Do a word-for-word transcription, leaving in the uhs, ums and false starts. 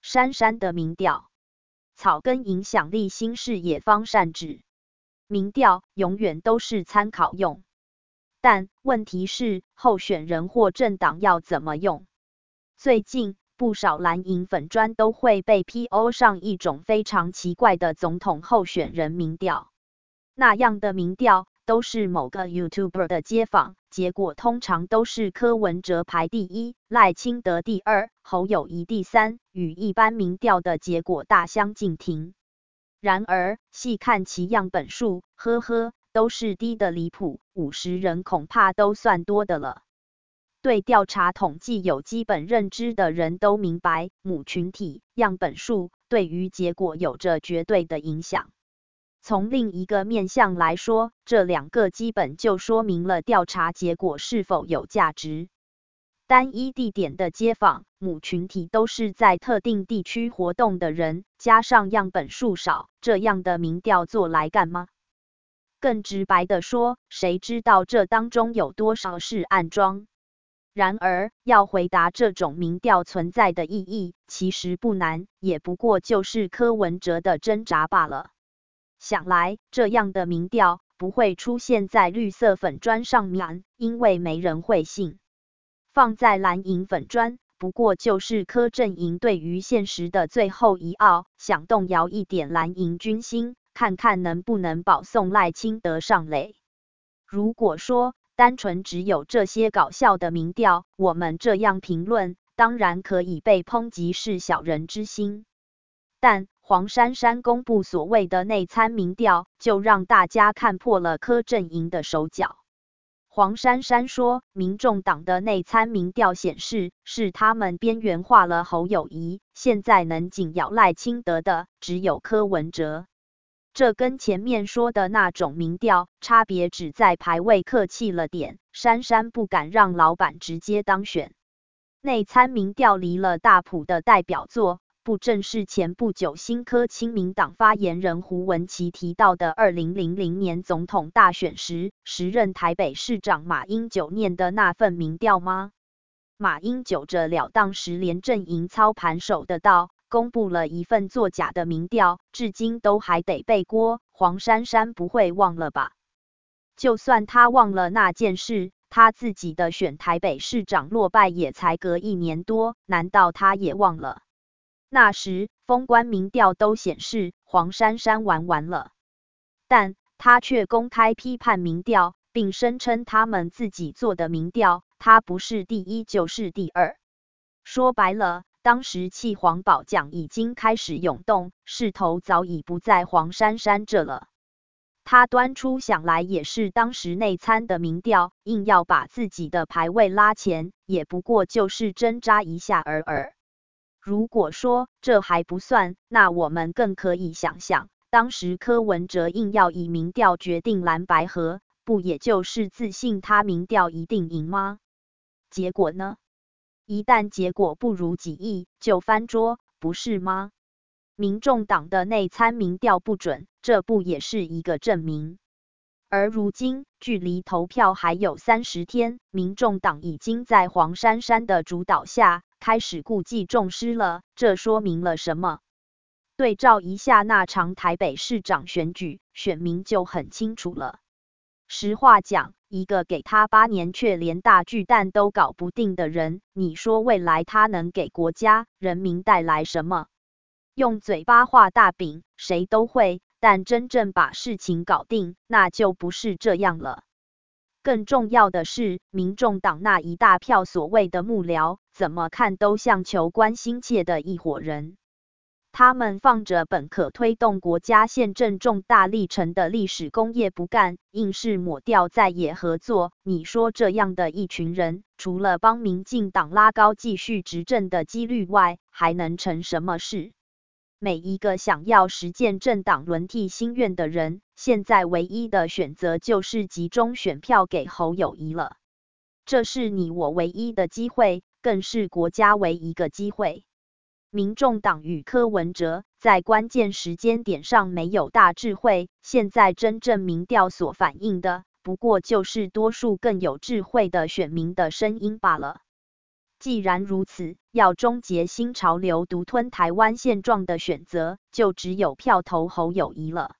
珊珊的民调，草根影响力新视野方善治。民调永远都是参考用，但问题是候选人或政党要怎么用。最近不少蓝营粉专都会被 P O 上一种非常奇怪的总统候选人民调，那样的民调都是某个 YouTuber 的街访，结果通常都是柯文哲排第一，赖清德第二，侯友宜第三，与一般民调的结果大相径庭。然而细看其样本数，呵呵，都是低的离谱，五十人恐怕都算多的了。对调查统计有基本认知的人都明白，母群体、样本数对于结果有着绝对的影响。从另一个面向来说，这两个基本就说明了调查结果是否有价值。单一地点的街访，母群体都是在特定地区活动的人，加上样本数少，这样的民调做来干嘛？更直白的说，谁知道这当中有多少是暗装？然而，要回答这种民调存在的意义，其实不难，也不过就是柯文哲的挣扎罢了。想来，这样的民调不会出现在绿色粉专上面，因为没人会信。放在蓝营粉专，不过就是柯阵营对于现实的最后一傲，想动摇一点蓝营军心，看看能不能保送赖清德上垒。如果说单纯只有这些搞笑的民调，我们这样评论，当然可以被抨击是小人之心。但黄珊珊公布所谓的内参民调，就让大家看破了柯阵营的手脚。黄珊珊说，民众党的内参民调显示，是他们边缘化了侯友宜，现在能紧咬赖清德的只有柯文哲。这跟前面说的那种民调差别只在排位客气了点，珊珊不敢让老板直接当选。内参民调离了大埔的代表作，不正是前不久新科亲民党发言人胡文琪提到的二零零零年总统大选时，时任台北市长马英九念的那份民调吗？马英九着了当时连阵营操盘手的道，公布了一份作假的民调，至今都还得背锅，黄珊珊不会忘了吧？就算他忘了那件事，他自己的选台北市长落败也才隔一年多，难道他也忘了？那时封关民调都显示黄珊珊玩完了，但他却公开批判民调，并声称他们自己做的民调，他不是第一就是第二。说白了，当时弃黄保奖已经开始涌动，势头早已不在黄珊珊这了。他端出想来也是当时内参的民调，硬要把自己的排位拉前，也不过就是挣扎一下而已。如果说这还不算，那我们更可以想象，当时柯文哲硬要以民调决定蓝白合，不也就是自信他民调一定赢吗？结果呢？一旦结果不如己意，就翻桌，不是吗？民众党的内参民调不准，这不也是一个证明？而如今距离投票还有三十天，民众党已经在黄珊珊的主导下开始故技重施了，这说明了什么？对照一下那场台北市长选举，选民就很清楚了。实话讲，一个给他八年却连大巨蛋都搞不定的人，你说未来他能给国家、人民带来什么？用嘴巴画大饼，谁都会，但真正把事情搞定，那就不是这样了。更重要的是，民众党那一大票所谓的幕僚，怎么看都像求官心切的一伙人。他们放着本可推动国家宪政重大历程的历史工业不干，硬是抹掉在野合作。你说这样的一群人，除了帮民进党拉高继续执政的几率外，还能成什么事？每一个想要实践政党轮替心愿的人，现在唯一的选择就是集中选票给侯友宜了。这是你我唯一的机会，更是国家唯一个机会。民众党与柯文哲在关键时间点上没有大智慧，现在真正民调所反映的，不过就是多数更有智慧的选民的声音罢了。 既然如此，要终结新潮流独吞台湾现状的选择，就只有票投侯友宜了。